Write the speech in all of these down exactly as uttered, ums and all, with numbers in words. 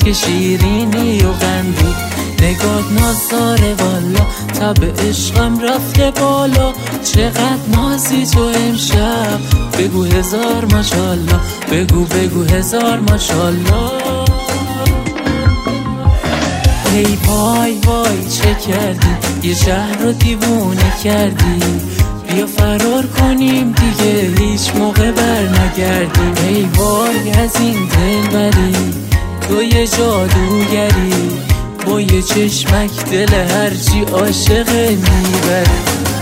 که شیرینی و قندی، نگات نازداره والا، تب عشقم رفته بالا. چقدر نازی تو امشب، بگو هزار ماشالله، بگو بگو هزار ماشالله. ای وای وای چه کردی، یه شهر رو دیوونه کردی، بیا فرار کنیم دیگه هیچ موقع بر نگردیم. ای وای از این دلبری، تو یه جادوگری، با یه چشمک دل هرچی عاشقه میبری.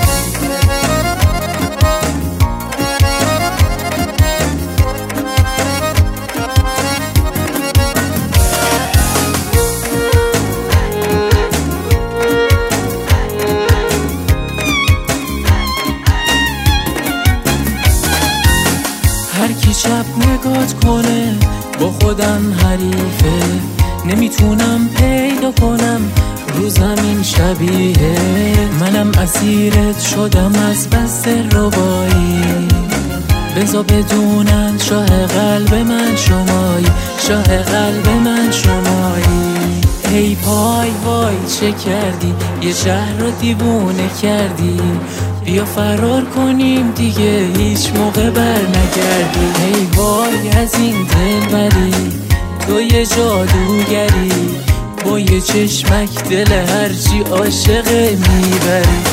هر کی چپ نگات کنه با خودم حریفه، نمیتونم پیدا کنم رو زمین شبیه. منم اسیرت شدم از بس ربایی، بزا بدونن شاه قلب من شمایی، شاه قلب من شمایی. ای پای وای چه کردی، یه شهر رو دیوونه کردی، بیا فرار کنیم دیگه هیچ موقع بر نگردیم. ای وای از این دلبری، تو یه جادوگری، با یه چشمک دل هرچی عاشقه میبری.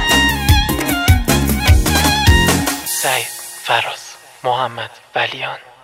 سعید فراز محمد ولیان.